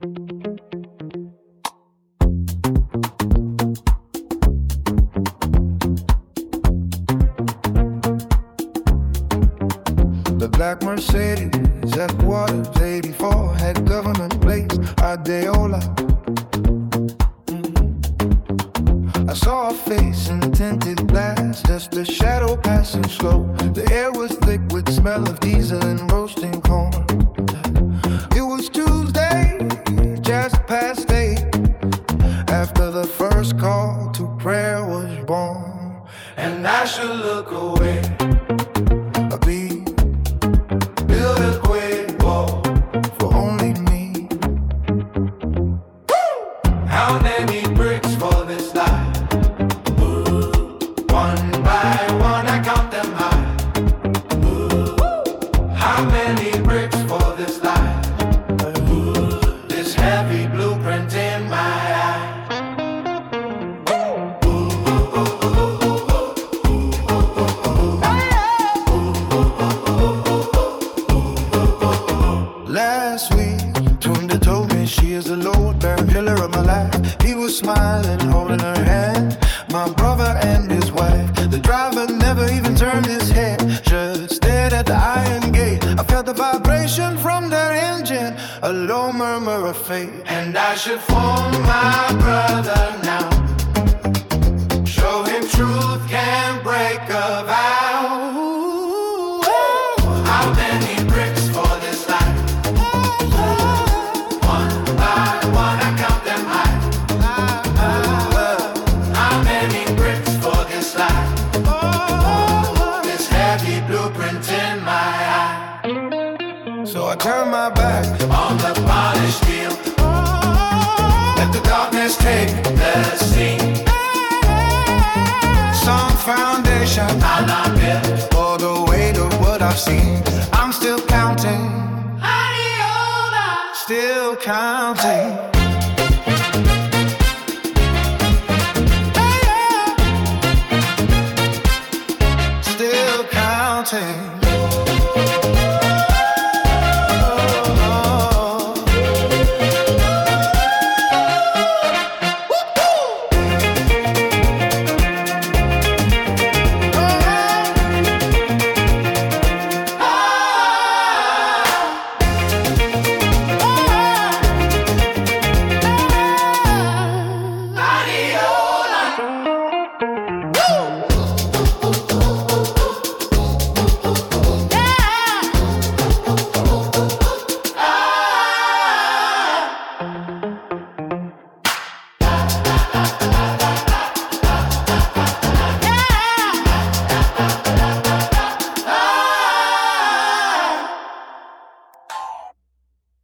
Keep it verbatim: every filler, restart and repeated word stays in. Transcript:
The black Mercedes, F Waters, eighty-four, had government plates, Ideola. Mm. I saw a face in tinted glass, just a shadow passing slow. The air was thick with smell of diesel and roasting corn. It was Tuesday, just past eight, after the first call to prayer was born. And I should look away, I'll be build a great wall for only me. How many bricks for this life? One by one I count them high. How many bricks for this life? This heavy blueprint in my eye. Last week, Tunda told me she is the load-bearing pillar of my life. He was smiling, holding her hand, my brother and his wife. The driver never even turned his head, just stared at the iron gate. I felt the vibration from their engine, a low murmur of fate. And I should phone my brother now, show him truth can break a vow. How many bricks for this life? So I turn my back on the polished steel, let the darkness take the scene. Some foundation I'm not built for the weight of what I've seen. I'm still counting, still counting.